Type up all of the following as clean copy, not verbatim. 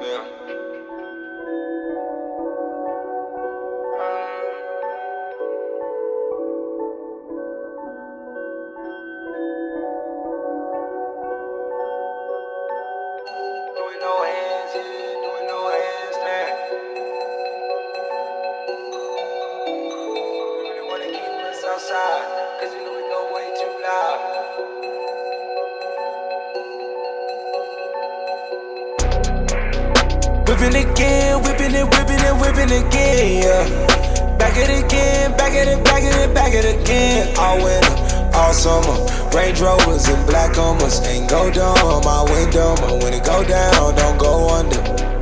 Doing no hands, yeah, doing no handstand. We really wanna keep us outside, cause you know we go way too loud. Whipping again, whipping it, whipping it, whipping again, yeah. Back it again, back it, back it, back it again. All winter, all summer, Range Rovers and black Hummers. Ain't go down my window, but when it go down, don't go under.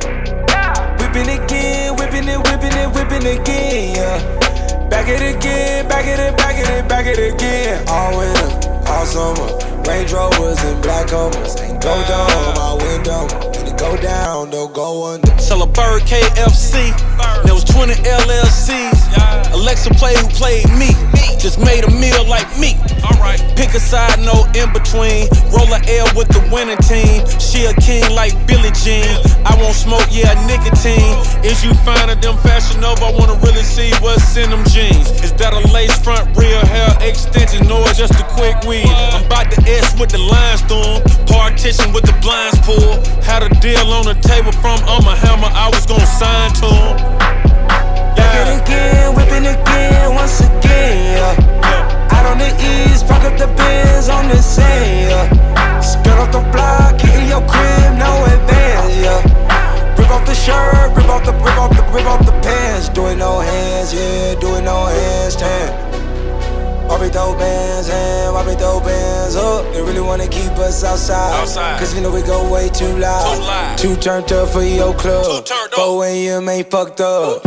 Whipping again, whipping it, whipping it, whipping again, yeah. Back it again, back it, back it, back it again. All winter, all summer, Range Rovers and black Hummers. Ain't go down my window, when it go down, don't go under. Sell a bird KFC. There was 20 LLCs. Alexa played who played me. Just made a meal like me. Pick a side, no in between. Roll a L with the winning team. She a king like Billie Jean. I won't smoke, yeah, nicotine. Is you finding them Fashion Nova? I wanna really see what's in them jeans. Is that a lace front, real hair extension, or just a quick weave? I'm about to S with the line storm. Partition with the blinds pulled. Had a deal on the table from Hammer. I was gon' sign to him. Back it again, whipping again, once again, yeah. Out on the east, park up the Benz on the sand, yeah. Skirt off the block, hitting your crib, no advance, yeah. Rip off the shirt, rip off the pants. Doing no hands, yeah, doing no handstand. Why we throw bands in, why we throw bands up? They really wanna keep us outside. Cause you know we go way too loud. Too turned up for your club. 4 AM ain't fucked up.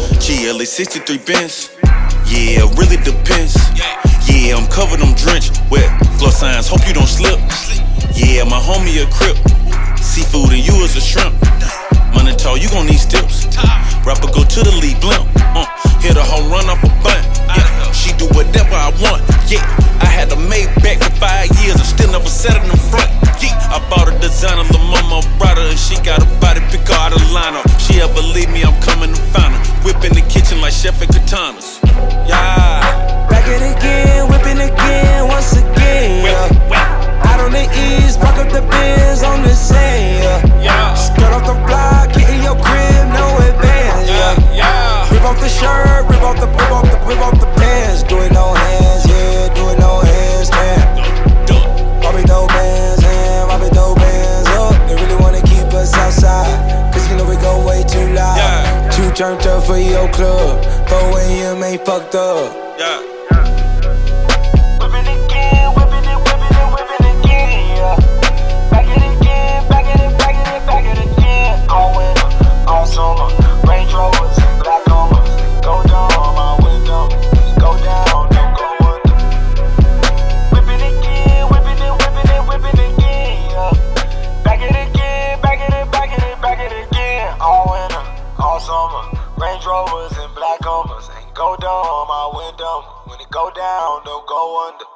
GLA 63 Benz. Yeah, really depends. Yeah, I'm covered, I'm drenched. Wet floor signs, hope you don't slip. Yeah, my homie a crip. Seafood and you is a shrimp. Money tall, you gon' need steps. Rapper go to the league blimp. Hit a home run off a bunt. Yeah, she do whatever I want. Yeah, I had a Maybach for 5 years and still never sat in the front. Yeah, I bought a designer, La Mama brought her and she got a body pick her out of lineup. She ever leave me, I'm coming to find her. Whip in the kitchen like Chef and Katanas. Yeah. Back it again, whipping again, once again, yeah. Out on the east, park up the Benz on the sand, yeah. Skirt off the block, hitting your crib, no advance, yeah. Rip off the shirt, rip off the pants. Doing no hands, yeah, doing no handstand. Why we throw bands in, why we throw bands up? They really wanna keep us outside, cause you know we go way too loud. Too turned up for your club. 4 AM ain't fucked up. Whipping again, whipping it, whipping it, whipping again, yeah. Back it again, back it, back it, back it again. All winter, all summer, Range Rovers and black Hummers. Go down my window, go down, don't go under. Whipping again, whipping it, whipping it, whipping again, yeah. Back it again, back it, back it, back it again. All winter, all summer, Range Rovers and black Hummers. Ain't go down my window, when it go down, don't go under.